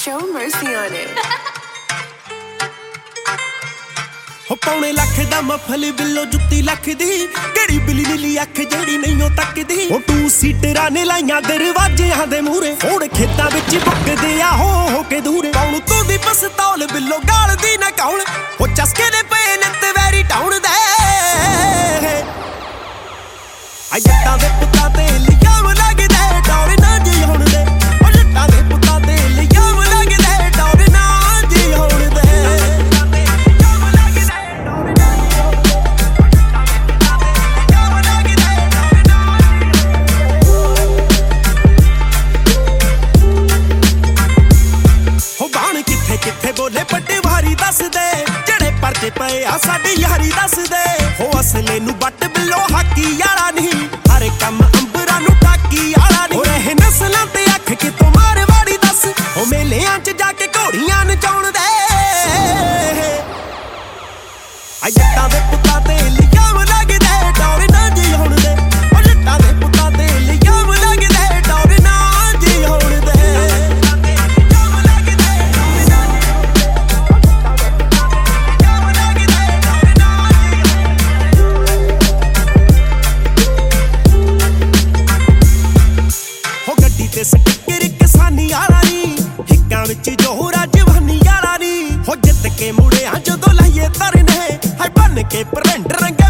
Show mercy on it. हो पौने लख दा मफल बिलो जुत्ती लख दी केड़ी बिली नीली अख जेड़ी नहीं ओ तकदी हो टू सीटरां ने लाइयां दरवाजियां दे मूरे हुण खेतां विच बुकदे आ हो के दूर कौन तू दी पस्तौल बिलो गाल दी ना कौन हो चसके दे पे नित वैरी टाउन दे आ जट्टां दे पुत्तां ते लियाम लगदे डौर ना जी हुण दे ओ जट्टां दे पुत्तां ते लियाम लगदे डौर ना जी हुण दे किथे बोले बड़े भारी दस दे जेड़े परदे पे आ साडी यारी दस दे हो असले नु बट बिलो हाकी यारा नहीं हर कम अंबरा नु टाकी यारा नहीं रह नस्लां ते अख कि तो मारवाड़ी दस हो मेलियां च जाके घोड़ियां नचाउण दे आ जट्टां दे पुत्तां ते लियाम लगदे डौर ना जी हुण दे ओ जट्टां दे पुत्तां ते लियाम लगदे डौर ना जी हुण दे स्टिकर किसानी वाला नी हिक्कां विच जोहरा जवानी वाला नी हो जित के मुड़ियां जदों लाइए तरने हाय बन के परंड रंग